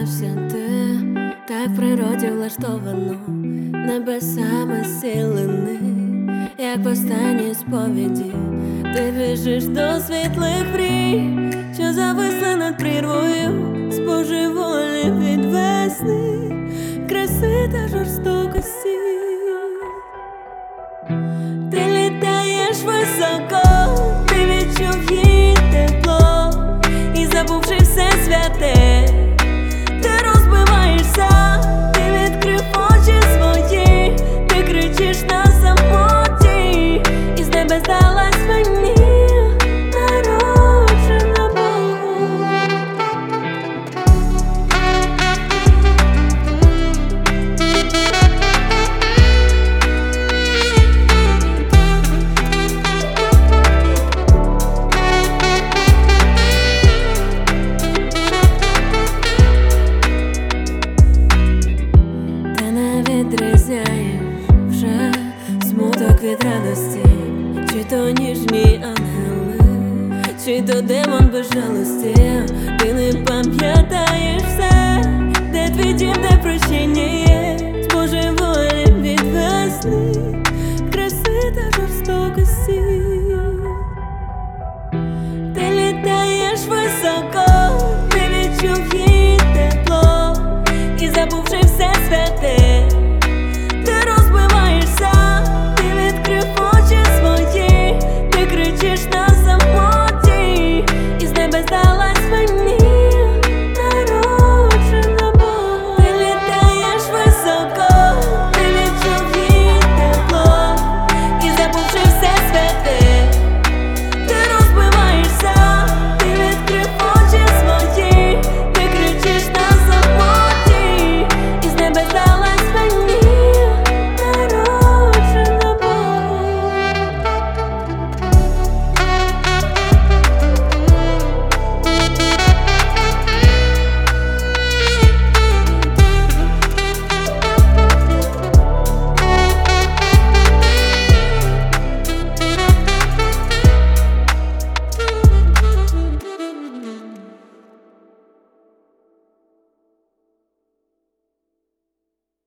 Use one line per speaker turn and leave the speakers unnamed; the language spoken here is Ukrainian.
з'явилася ти, так в природі влаштовано, небесами зцілені, як в останній сповіді. Ти біжиш до світлих мрій, що зависли над прірвою, збожеволі від весни, краси та жорстокості. Ти літаєш високо, ти відчув її тепло, і забувши все святе, ти розбиваєшся, ти відкрив очі свої, ти кричиш на самоті, і з небес здалась мені народжена Богом. Відрізняєш вже смуток від радості, чи то ніжні ангели, чи то демон безжалості. Ти не пам'ятаєш все, де твій дім, де прощення є.